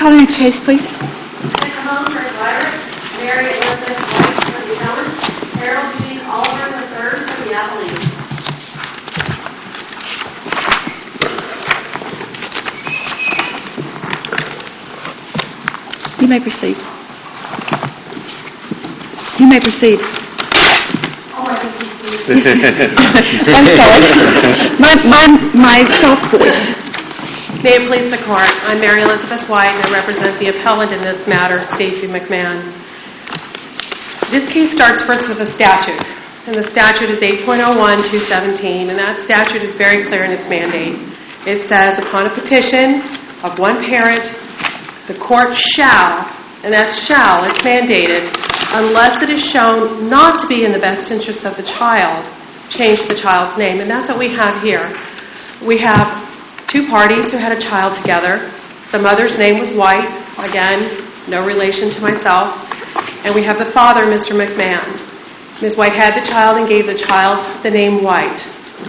Call the next case, please. Home for Lyric, Mary Elizabeth White for the appellant, Harold G. Oliver III for the appellee. You may proceed. You may proceed. I'm sorry. My soft voice. May it please the Court, I'm Mary Elizabeth White and I represent the appellant in this matter, Stacey McMahon. This case starts first with a statute, and the statute is 8.01-217, and that statute is very clear in its mandate. It says, upon a petition of one parent, the court shall, and that's shall, it's mandated, unless it is shown not to be in the best interest of the child, change the child's name. And that's what we have here. We have two parties who had a child together. The mother's name was White, again, no relation to myself. And we have the father, Mr. McMahon. Ms. White had the child and gave the child the name White.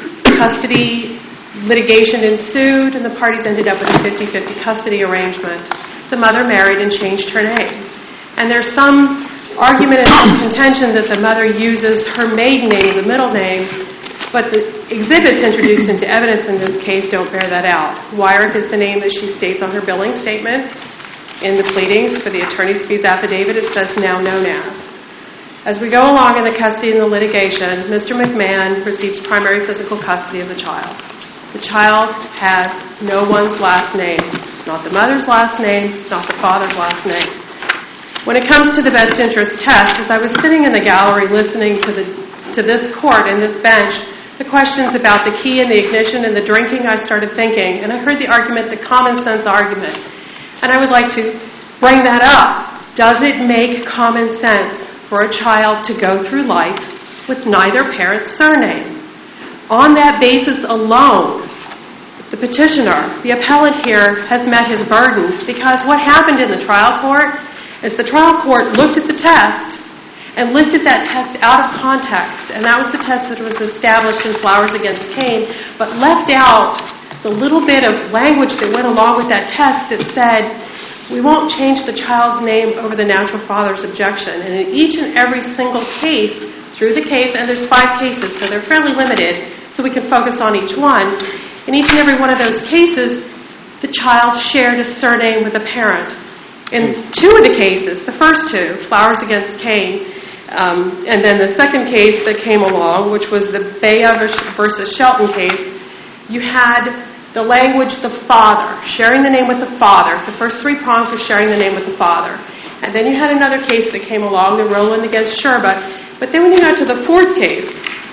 Custody litigation ensued, and the parties ended up with a 50-50 custody arrangement. The mother married and changed her name. And there's some argument and some contention that the mother uses her maiden name, the middle name, but the exhibits introduced into evidence in this case don't bear that out. Wyrick is the name that she states on her billing statements. In the pleadings for the attorney's fees affidavit, it says now known as. As we go along in the custody and the litigation, Mr. McMahon receives primary physical custody of the child. The child has no one's last name, not the mother's last name, not the father's last name. When it comes to the best interest test, as I was sitting in the gallery listening to this court and this bench, the questions about the key and the ignition and the drinking, I started thinking, and I heard the argument, the common sense argument. And I would like to bring that up. Does it make common sense for a child to go through life with neither parent's surname? On that basis alone, the petitioner, the appellant here, has met his burden, because what happened in the trial court is the trial court looked at the test and lifted that test out of context, and that was the test that was established in Flowers against Cain, but left out the little bit of language that went along with that test that said, we won't change the child's name over the natural father's objection. And in each and every single case, through the case, and there's 5 cases, so they're fairly limited, so we can focus on each one. In each and every one of those cases, the child shared a surname with a parent. In 2 of the cases, the first 2, Flowers against Cain, and then the second case that came along, which was the Bea versus Shelton case, you had the language, the father, sharing the name with the father. The first 3 prongs were sharing the name with the father. And then you had another case that came along, the Rowland against Sherba. But then when you got to the 4th case,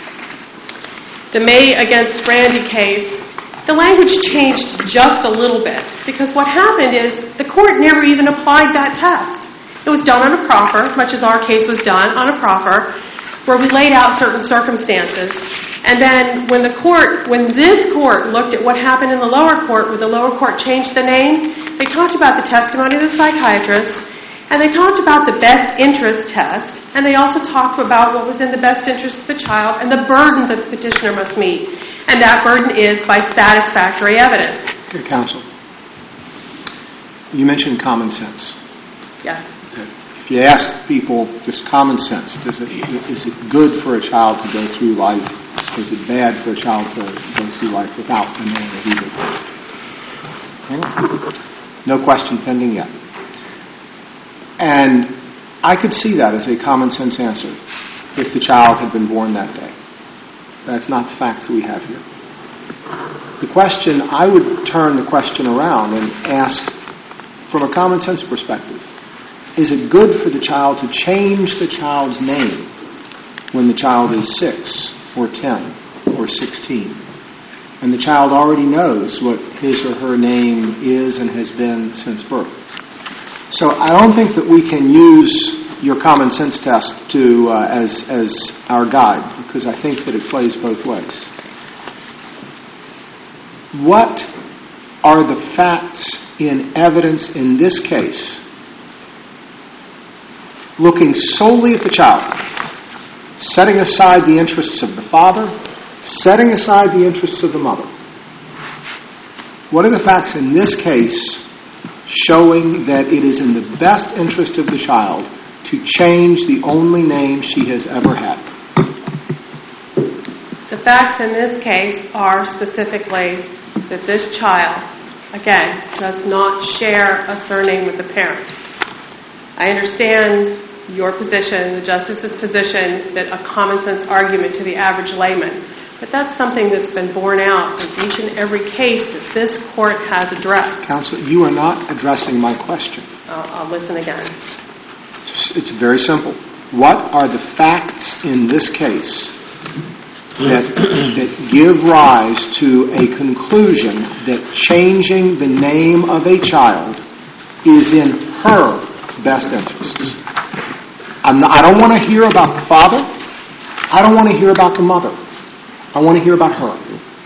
the May against Randy case, the language changed just a little bit. Because what happened is the court never even applied that test. It was done on a proffer, much as our case was done on a proffer, where we laid out certain circumstances. And then when this court looked at what happened in the lower court, where the lower court changed the name, they talked about the testimony of the psychiatrist, and they talked about the best interest test, and they also talked about what was in the best interest of the child and the burden that the petitioner must meet. And that burden is by satisfactory evidence. Okay, counsel. You mentioned common sense. Yes. If you ask people just common sense, is it good for a child to go through life? Is it bad for a child to go through life without the name of either parent? Okay. No question pending yet. And I could see that as a common sense answer if the child had been born that day. That's not the facts that we have here. The question, I would turn the question around and ask, from a common sense perspective, is it good for the child to change the child's name when the child is 6 or 10 or 16? And the child already knows what his or her name is and has been since birth. So I don't think that we can use your common sense test to as our guide, because I think that it plays both ways. What are the facts in evidence in this case, looking solely at the child, setting aside the interests of the father, setting aside the interests of the mother? What are the facts in this case showing that it is in the best interest of the child to change the only name she has ever had? The facts in this case are specifically that this child, again, does not share a surname with the parent. I understand your position, the Justice's position, that a common sense argument to the average layman, but that's something that's been borne out in each and every case that this Court has addressed. Counsel, you are not addressing my question. I'll listen again. It's very simple. What are the facts in this case that give rise to a conclusion that changing the name of a child is in her best interests? I don't want to hear about the father. I don't want to hear about the mother. I want to hear about her.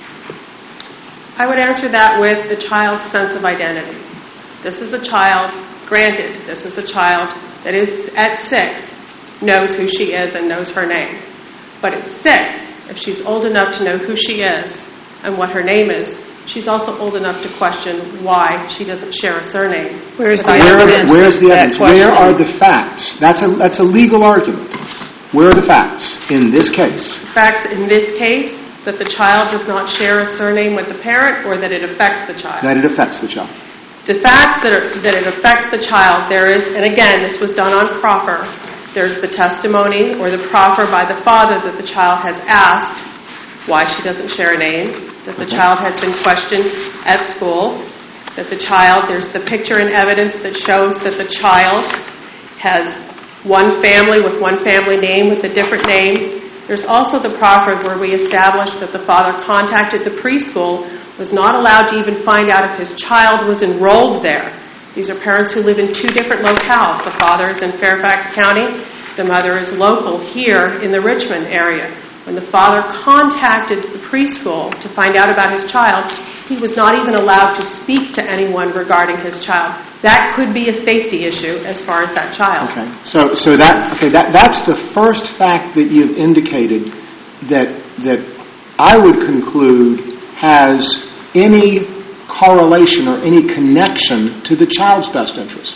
I would answer that with the child's sense of identity. This is a child, granted, this is a child that is at 6, knows who she is and knows her name. But at 6, if she's old enough to know who she is and what her name is, she's also old enough to question why she doesn't share a surname. Where's the evidence? Where are the facts? That's a legal argument. Where are the facts in this case? Facts in this case that the child does not share a surname with the parent, or that it affects the child? That it affects the child. The facts that it affects the child, there is, and again, this was done on proffer. There's the testimony or the proffer by the father that the child has asked why she doesn't share a name, that the child has been questioned at school, that the child, there's the picture and evidence that shows that the child has one family with one family name with a different name. There's also the proffer where we established that the father contacted the preschool, was not allowed to even find out if his child was enrolled there. These are parents who live in 2 different locales. The father is in Fairfax County. The mother is local here in the Richmond area. When the father contacted the preschool to find out about his child, he was not even allowed to speak to anyone regarding his child. That could be a safety issue as far as that child. Okay. So that's the first fact that you've indicated that I would conclude has any correlation or any connection to the child's best interest.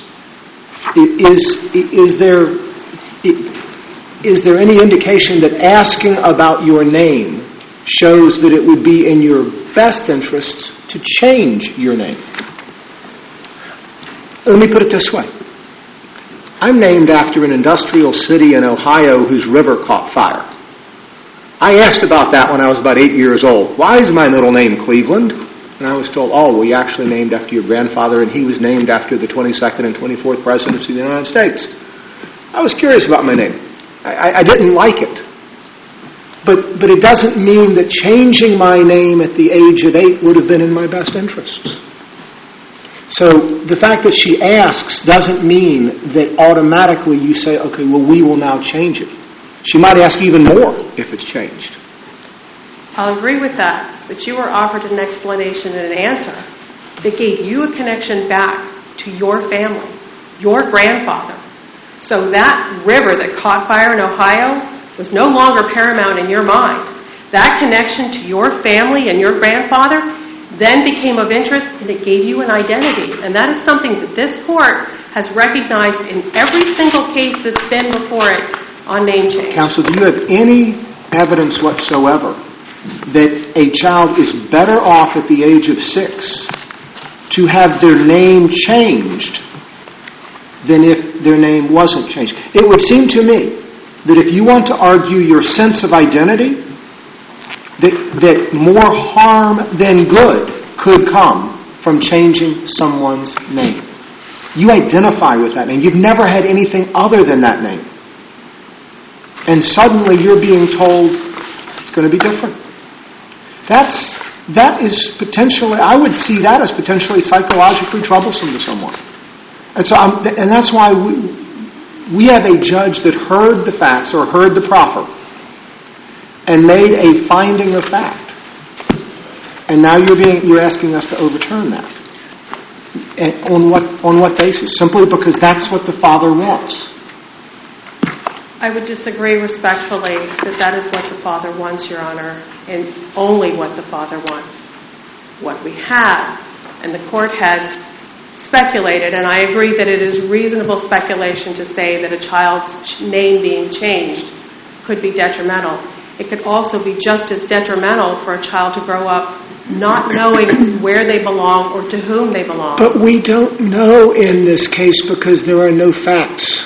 Is there any indication that asking about your name shows that it would be in your best interests to change your name? Let me put it this way. I'm named after an industrial city in Ohio whose river caught fire. I asked about that when I was about 8 years old. Why is my middle name Cleveland? And I was told, we actually named after your grandfather, and he was named after the 22nd and 24th presidents of the United States. I was curious about my name. I didn't like it. But it doesn't mean that changing my name at the age of 8 would have been in my best interests. So the fact that she asks doesn't mean that automatically you say, okay, well, we will now change it. She might ask even more if it's changed. I'll agree with that, but you were offered an explanation and an answer that gave you a connection back to your family, your grandfather. So that river that caught fire in Ohio was no longer paramount in your mind. That connection to your family and your grandfather then became of interest, and it gave you an identity. And that is something that this Court has recognized in every single case that's been before it on name change. Counsel, do you have any evidence whatsoever that a child is better off at the age of 6 to have their name changed than if their name wasn't changed? It would seem to me that if you want to argue your sense of identity, that more harm than good could come from changing someone's name. You identify with that name. You've never had anything other than that name. And suddenly you're being told it's going to be different. That is potentially, I would see that as potentially psychologically troublesome to someone. And so, and that's why we have a judge that heard the facts or heard the proffer and made a finding of fact. And now you're asking us to overturn that. And on what basis? Simply because that's what the father wants. I would disagree respectfully that is what the father wants, Your Honor, and only what the father wants. What we have, and the Court has speculated, and I agree that it is reasonable speculation to say that a child's name being changed could be detrimental. It could also be just as detrimental for a child to grow up not knowing where they belong or to whom they belong. But we don't know in this case because there are no facts.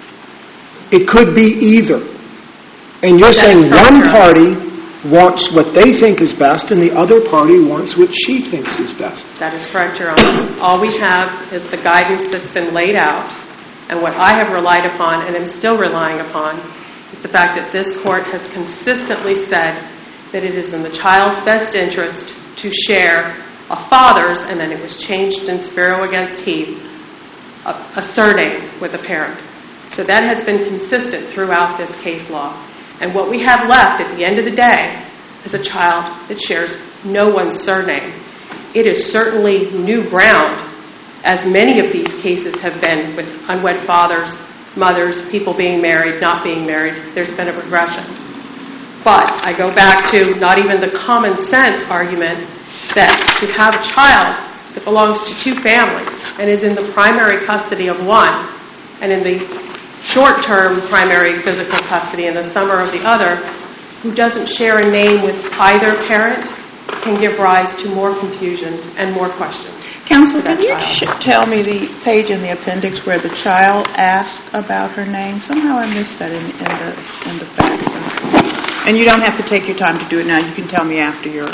It could be either. And you're saying one party wants what they think is best and the other party wants what she thinks is best. That is correct, Your Honor. All we have is the guidance that's been laid out, and what I have relied upon and am still relying upon is the fact that this court has consistently said that it is in the child's best interest to share a father's, and then it was changed in Sparrow against Heath, a surname with a parent. So that has been consistent throughout this case law. And what we have left at the end of the day is a child that shares no one's surname. It is certainly new ground, as many of these cases have been with unwed fathers, mothers, people being married, not being married. There's been a progression. But I go back to not even the common sense argument that to have a child that belongs to two families and is in the primary custody of one and in the short-term primary physical custody in the summer of the other, who doesn't share a name with either parent, can give rise to more confusion and more questions. Counsel, can you tell me the page in the appendix where the child asked about her name? Somehow I missed that in the facts. And you don't have to take your time to do it now. You can tell me after your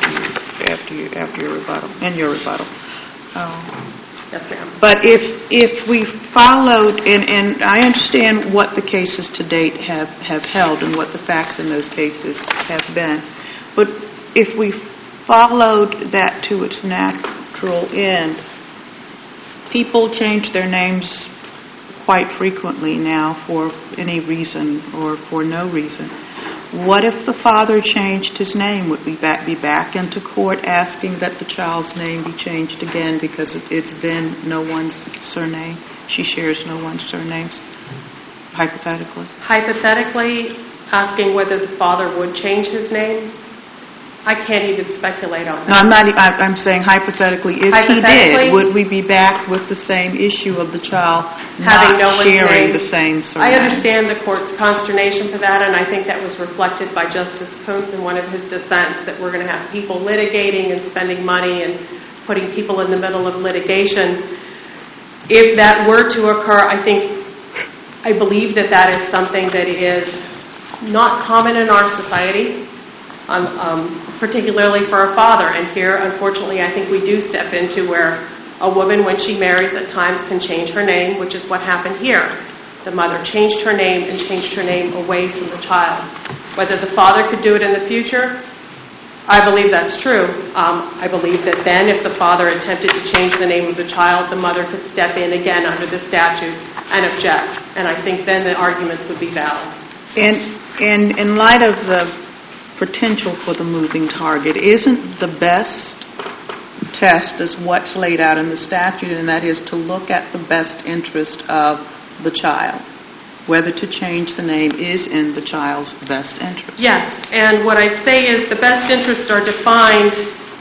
rebuttal. In your rebuttal. Yes, ma'am. But if we followed, and I understand what the cases to date have held and what the facts in those cases have been, but if we followed that to its natural end, people change their names quite frequently now for any reason or for no reason. What if the father changed his name? Would we be back into court asking that the child's name be changed again because it's then no one's surname? She shares no one's surnames, hypothetically. Hypothetically, asking whether the father would change his name, I can't even speculate on that. No, I'm saying hypothetically, if he did, would we be back with the same issue of the child having no not sharing the same surname? I understand the court's consternation for that, and I think that was reflected by Justice Kuntz in one of his dissents, that we're going to have people litigating and spending money and putting people in the middle of litigation. If that were to occur, I believe that is something that is not common in our society. Particularly for a father. And here, unfortunately, I think we do step into where a woman, when she marries, at times can change her name, which is what happened here. The mother changed her name and changed her name away from the child. Whether the father could do it in the future, I believe that's true. I believe that then, if the father attempted to change the name of the child, the mother could step in again under the statute and object. And I think then the arguments would be valid. And in light of the potential for the moving target, isn't the best test is what's laid out in the statute, and that is to look at the best interest of the child. Whether to change the name is in the child's best interest. Yes, and what I'd say is the best interests are defined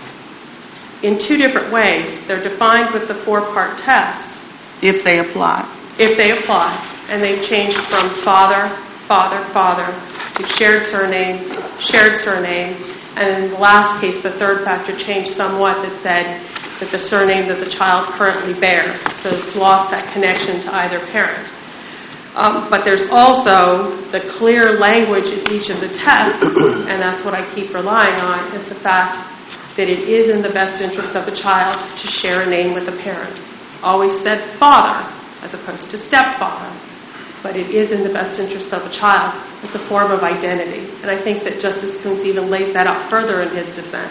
in two different ways. They're defined with the four-part test. If they apply. If they apply. And they've changed from father, father, father, to shared surname, and in the last case, the third factor changed somewhat that said that the surname that the child currently bears, so it's lost that connection to either parent. But there's also the clear language in each of the tests, and that's what I keep relying on, is the fact that it is in the best interest of the child to share a name with a parent. It's always said father, as opposed to stepfather. But it is in the best interest of a child. It's a form of identity. And I think that Justice Kuntz even lays that out further in his dissent.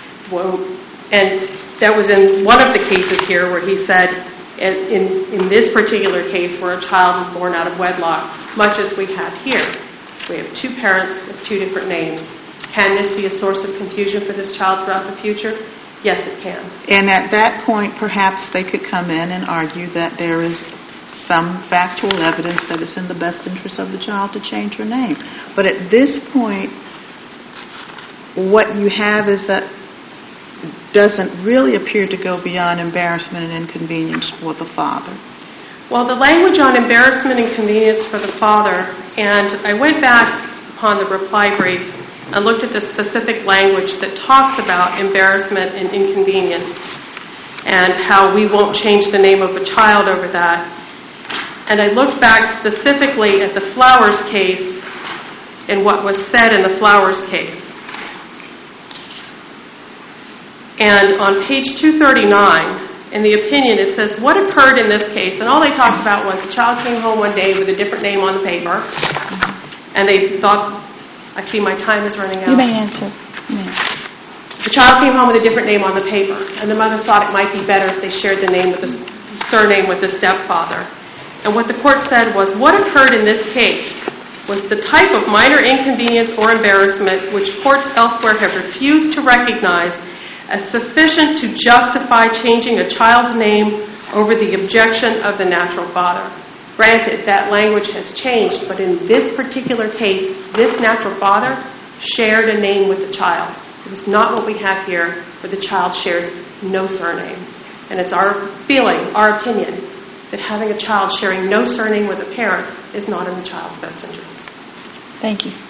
And that was in one of the cases here where he said, in this particular case where a child is born out of wedlock, much as we have here, we have two parents with two different names. Can this be a source of confusion for this child throughout the future? Yes, it can. And at that point, perhaps they could come in and argue that there is some factual evidence that it's in the best interest of the child to change her name. But at this point, what you have is that doesn't really appear to go beyond embarrassment and inconvenience for the father. Well, the language on embarrassment and inconvenience for the father, and I went back upon the reply brief and looked at the specific language that talks about embarrassment and inconvenience and how we won't change the name of a child over that. And I looked back specifically at the Flowers case and what was said in the Flowers case. And on page 239, in the opinion, it says, what occurred in this case? And all they talked about was the child came home one day with a different name on the paper, and they thought, I see my time is running out. You may answer. The child came home with a different name on the paper, and the mother thought it might be better if they shared the name with the surname with the stepfather. And what the court said was, what occurred in this case was the type of minor inconvenience or embarrassment which courts elsewhere have refused to recognize as sufficient to justify changing a child's name over the objection of the natural father. Granted, that language has changed, but in this particular case, this natural father shared a name with the child. It was not what we have here, where the child shares no surname. And it's our feeling, our opinion, that having a child sharing no surname with a parent is not in the child's best interest. Thank you.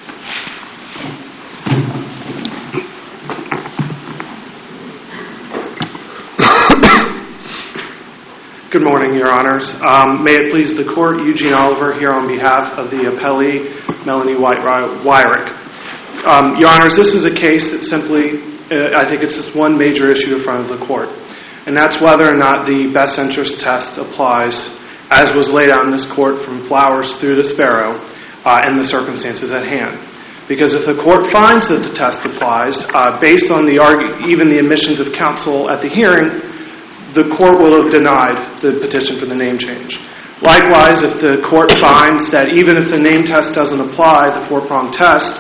Good morning, Your Honors. May it please the Court, Eugene Oliver here on behalf of the appellee, Melanie White-Wyrick. Your Honors, this is a case that simply, I think it's just one major issue in front of the Court, and that's whether or not the best interest test applies, as was laid out in this Court from Flowers through to Sparrow, and the circumstances at hand. Because if the Court finds that the test applies, based on even the admissions of counsel at the hearing, the Court will have denied the petition for the name change. Likewise, if the Court finds that even if the name test doesn't apply, the four-pronged test,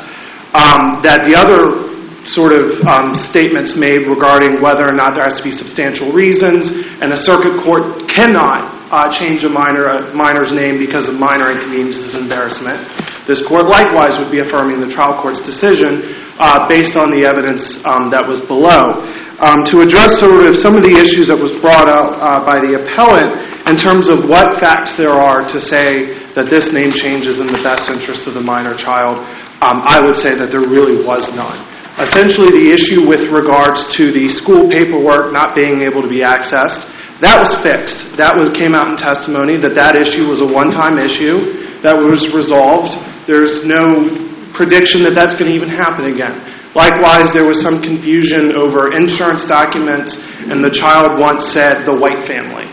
that the other sort of statements made regarding whether or not there has to be substantial reasons, and a circuit court cannot change a minor's name because of minor inconveniences and embarrassment, this Court likewise would be affirming the trial court's decision based on the evidence that was below. To address sort of some of the issues that was brought up by the appellant in terms of what facts there are to say that this name change is in the best interest of the minor child, I would say that there really was none. Essentially, the issue with regards to the school paperwork not being able to be accessed, that was fixed. That came out in testimony that issue was a one-time issue that was resolved. There's no prediction that that's going to even happen again. Likewise, there was some confusion over insurance documents, and the child once said the White family.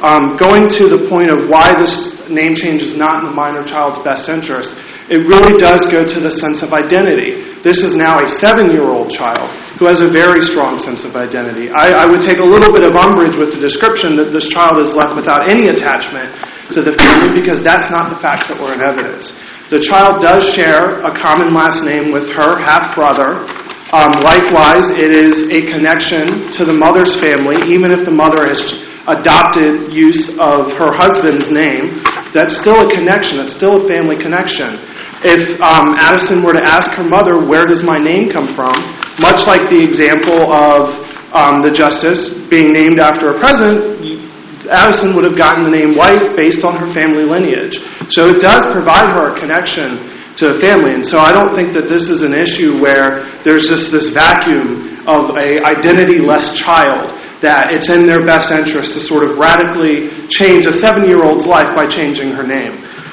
Going to the point of why this name change is not in the minor child's best interest, it really does go to the sense of identity. This is now a 7-year-old child who has a very strong sense of identity. I would take a little bit of umbrage with the description that this child is left without any attachment to the family because that's not the facts that were in evidence. The child does share a common last name with her half-brother. Likewise, it is a connection to the mother's family, even if the mother has adopted use of her husband's name. That's still a connection. That's still a family connection. If Addison were to ask her mother, where does my name come from, much like the example of the justice being named after a president, Addison would have gotten the name White based on her family lineage. So it does provide her a connection to a family. And so I don't think that this is an issue where there's just this vacuum of an identity-less child, that it's in their best interest to sort of radically change a 7-year-old's life by changing her name.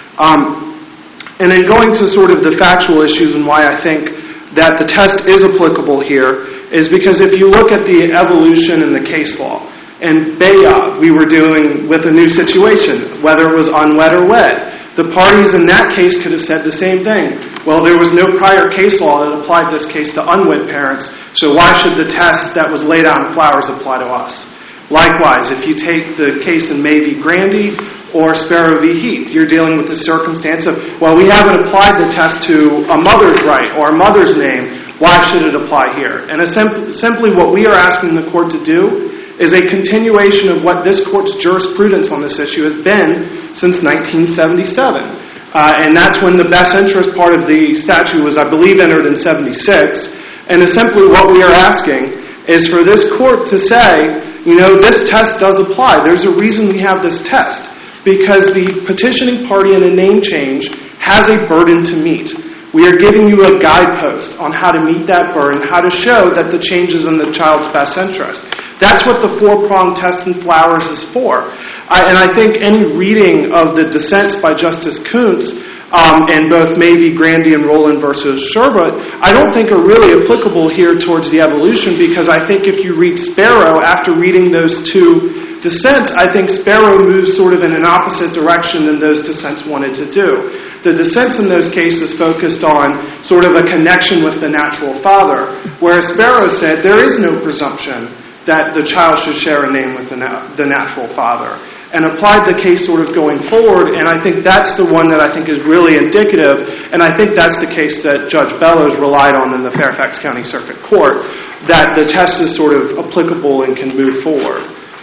And then going to sort of the factual issues and why I think that the test is applicable here is because if you look at the evolution in the case law, in Bayab, we were dealing with a new situation, whether it was unwed or wed. The parties in that case could have said the same thing. Well, there was no prior case law that applied this case to unwed parents, so why should the test that was laid out in Flowers apply to us? Likewise, if you take the case in May v. Grandy or Sparrow v. Heath, you're dealing with the circumstance of, well, we haven't applied the test to a mother's right or a mother's name, why should it apply here? And simply what we are asking the court to do is a continuation of what this court's jurisprudence on this issue has been since 1977. And that's when the best interest part of the statute was, I believe, entered in 76. And simply what we are asking is for this court to say, this test does apply. There's a reason we have this test, because the petitioning party in a name change has a burden to meet. We are giving you a guidepost on how to meet that burden, how to show that the change is in the child's best interest. That's what the four-pronged test in Flowers is for. And I think any reading of the dissents by Justice Kuntz in both Mabee, Grandy, and Rowland versus Sherbert, I don't think are really applicable here towards the evolution, because I think if you read Sparrow, after reading those two dissents, I think Sparrow moves sort of in an opposite direction than those dissents wanted to do. The dissents in those cases focused on sort of a connection with the natural father, whereas Sparrow said there is no presumption that the child should share a name with the natural father, and applied the case sort of going forward, and I think that's the one that I think is really indicative, and I think that's the case that Judge Bellows relied on in the Fairfax County Circuit Court, that the test is sort of applicable and can move forward.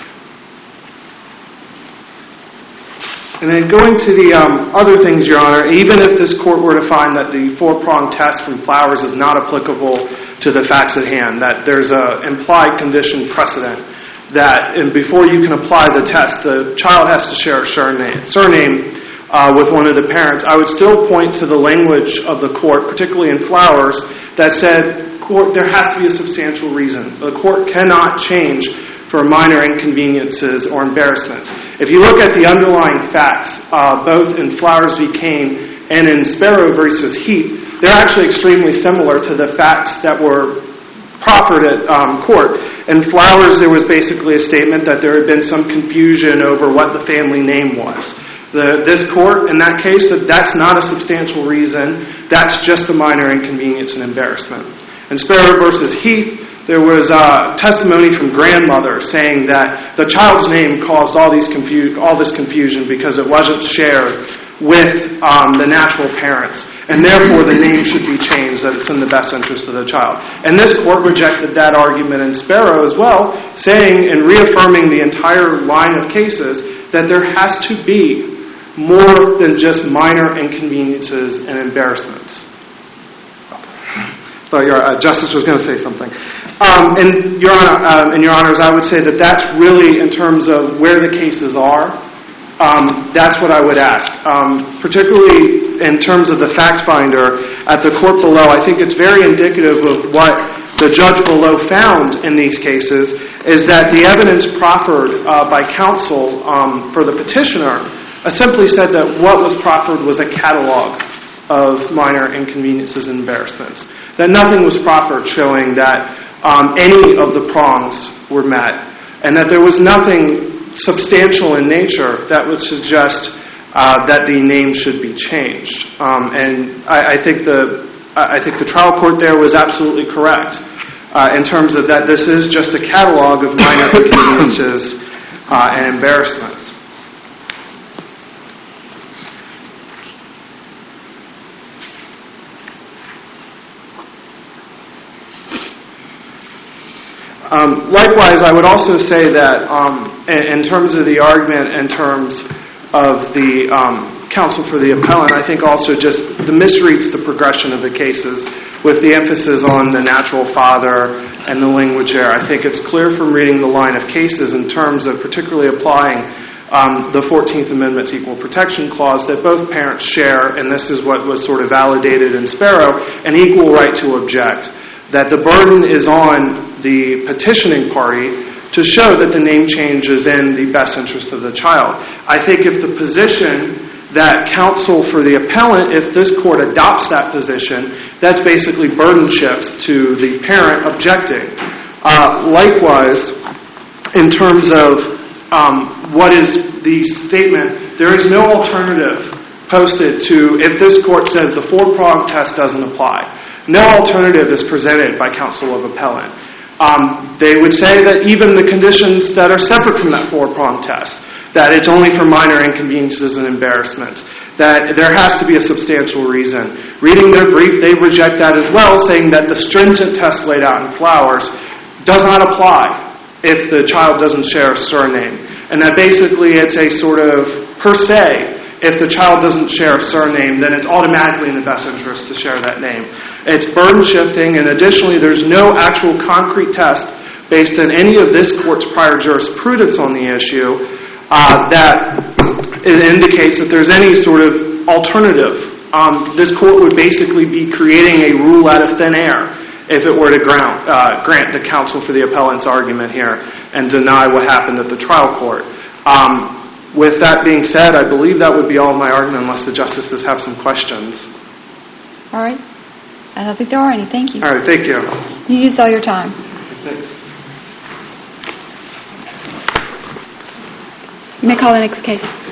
And then going to the other things, Your Honor, even if this court were to find that the four-pronged test from Flowers is not applicable to the facts at hand, that there's an implied condition precedent, that before you can apply the test, the child has to share a surname with one of the parents, I would still point to the language of the court, particularly in Flowers, that said, there has to be a substantial reason. The court cannot change for minor inconveniences or embarrassments. If you look at the underlying facts, both in Flowers v. Kane and in Sparrow versus Heath, they're actually extremely similar to the facts that were proffered at court. In Flowers, there was basically a statement that there had been some confusion over what the family name was. This court, in that case, said that's not a substantial reason, that's just a minor inconvenience and embarrassment. In Sparrow versus Heath, there was testimony from grandmother saying that the child's name caused all this confusion because it wasn't shared with the natural parents, and therefore the name should be changed, that it's in the best interest of the child. And this court rejected that argument in Sparrow as well, saying and reaffirming the entire line of cases that there has to be more than just minor inconveniences and embarrassments. So your Justice was going to say something. And Your Honors, I would say that that's really, in terms of where the cases are, that's what I would ask. Particularly in terms of the fact finder at the court below, I think it's very indicative of what the judge below found in these cases, is that the evidence proffered by counsel for the petitioner simply said that what was proffered was a catalog of minor inconveniences and embarrassments. That nothing was proffered showing that any of the prongs were met, and that there was nothing substantial in nature that would suggest that the name should be changed. And I think the trial court there was absolutely correct in terms of that this is just a catalog of minor inconveniences and embarrassments. Likewise, I would also say that in terms of the argument, in terms of the counsel for the appellant, I think also just the misreads the progression of the cases with the emphasis on the natural father and the language there. I think it's clear from reading the line of cases in terms of particularly applying the 14th Amendment's Equal Protection Clause that both parents share, and this is what was sort of validated in Sparrow, an equal right to object. That the burden is on the petitioning party to show that the name change is in the best interest of the child. I think if the position that counsel for the appellant, if this court adopts that position, that's basically burden shifts to the parent objecting. Likewise, in terms of what is the statement, there is no alternative posted to, if this court says the four-prong test doesn't apply. No alternative is presented by counsel of appellant. They would say that even the conditions that are separate from that four-prong test, that it's only for minor inconveniences and embarrassments, that there has to be a substantial reason. Reading their brief, they reject that as well, saying that the stringent test laid out in Flowers does not apply if the child doesn't share a surname. And that basically it's a sort of per se, if the child doesn't share a surname, then it's automatically in the best interest to share that name. It's burden shifting, and additionally, there's no actual concrete test based on any of this court's prior jurisprudence on the issue, that it indicates that there's any sort of alternative. This court would basically be creating a rule out of thin air if it were to grant the counsel for the appellant's argument here and deny what happened at the trial court. With that being said, I believe that would be all of my argument unless the justices have some questions. All right. I don't think there are any. Thank you. All right, thank you. You used all your time. Thanks. You may call the next case.